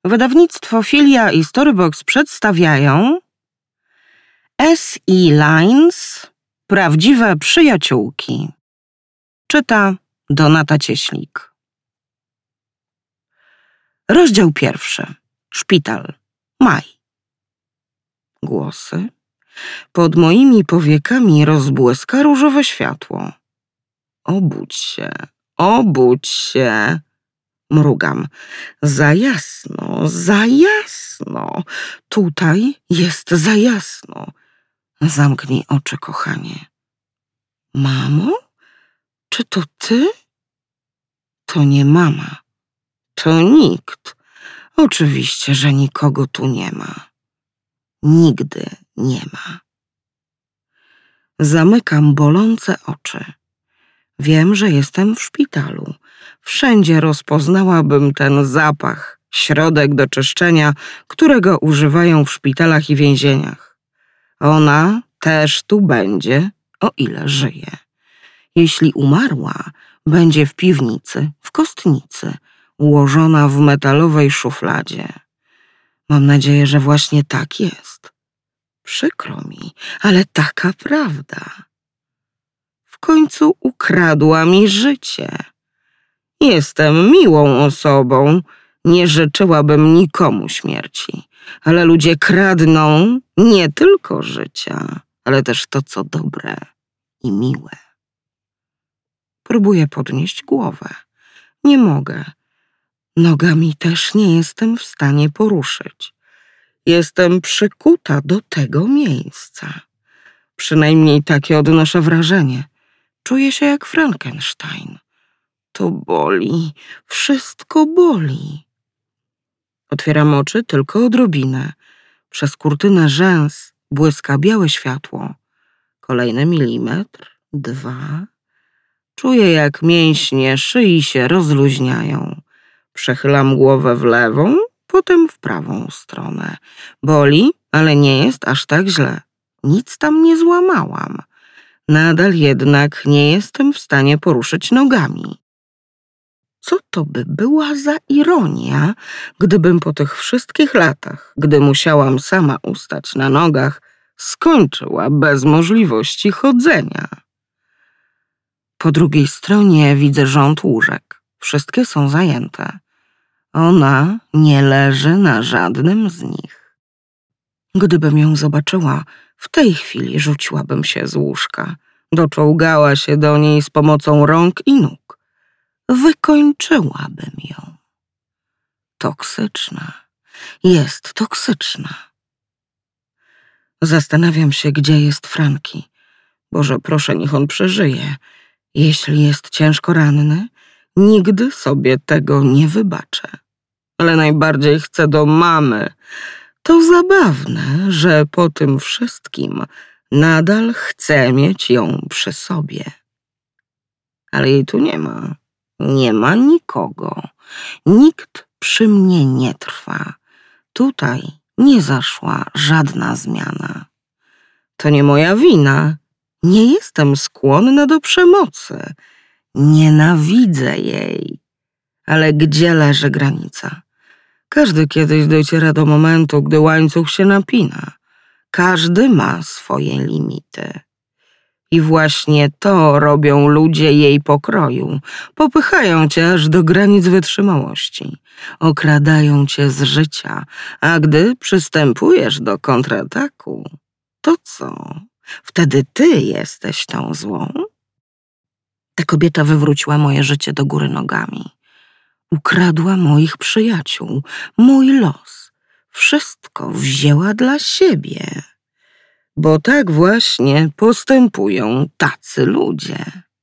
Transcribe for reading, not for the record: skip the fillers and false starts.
Wydawnictwo Filia i Storybox przedstawiają S.E. Lines Prawdziwe przyjaciółki. Czyta Donata Cieślik. Rozdział 1. Szpital. Maj. Głosy. Pod moimi powiekami rozbłyska różowe światło. Obudź się, obudź się. Mrugam. Za jasno, za jasno. Tutaj jest za jasno. Zamknij oczy, kochanie. Mamo? Czy to ty? To nie mama. To nikt. Oczywiście, że nikogo tu nie ma. Nigdy nie ma. Zamykam bolące oczy. Wiem, że jestem w szpitalu. Wszędzie rozpoznałabym ten zapach, środek do czyszczenia, którego używają w szpitalach i więzieniach. Ona też tu będzie, o ile żyje. Jeśli umarła, będzie w piwnicy, w kostnicy, ułożona w metalowej szufladzie. Mam nadzieję, że właśnie tak jest. Przykro mi, ale taka prawda. W końcu ukradła mi życie. Jestem miłą osobą, nie życzyłabym nikomu śmierci, ale ludzie kradną nie tylko życia, ale też to, co dobre i miłe. Próbuję podnieść głowę. Nie mogę. Nogami też nie jestem w stanie poruszyć. Jestem przykuta do tego miejsca. Przynajmniej takie odnoszę wrażenie. Czuję się jak Frankenstein. To boli, wszystko boli. Otwieram oczy tylko odrobinę. Przez kurtynę rzęs błyska białe światło. Kolejny milimetr, 2. Czuję, jak mięśnie szyi się rozluźniają. Przechylam głowę w lewą, potem w prawą stronę. Boli, ale nie jest aż tak źle. Nic tam nie złamałam. Nadal jednak nie jestem w stanie poruszyć nogami. Co to by była za ironia, gdybym po tych wszystkich latach, gdy musiałam sama ustać na nogach, skończyła bez możliwości chodzenia. Po drugiej stronie widzę rząd łóżek. Wszystkie są zajęte. Ona nie leży na żadnym z nich. Gdybym ją zobaczyła, w tej chwili rzuciłabym się z łóżka. Doczołgała się do niej z pomocą rąk i nóg. Wykończyłabym ją. Toksyczna. Jest toksyczna. Zastanawiam się, gdzie jest Franki. Boże, proszę, niech on przeżyje. Jeśli jest ciężko ranny, nigdy sobie tego nie wybaczę. Ale najbardziej chcę do mamy. To zabawne, że po tym wszystkim nadal chcę mieć ją przy sobie. Ale jej tu nie ma. Nie ma nikogo. Nikt przy mnie nie trwa. Tutaj nie zaszła żadna zmiana. To nie moja wina. Nie jestem skłonna do przemocy. Nienawidzę jej. Ale gdzie leży granica? Każdy kiedyś dociera do momentu, gdy łańcuch się napina. Każdy ma swoje limity. I właśnie to robią ludzie jej pokroju. Popychają cię aż do granic wytrzymałości. Okradają cię z życia, a gdy przystępujesz do kontrataku, to co? Wtedy ty jesteś tą złą? Ta kobieta wywróciła moje życie do góry nogami. Ukradła moich przyjaciół, mój los. Wszystko wzięła dla siebie. Bo tak właśnie postępują tacy ludzie.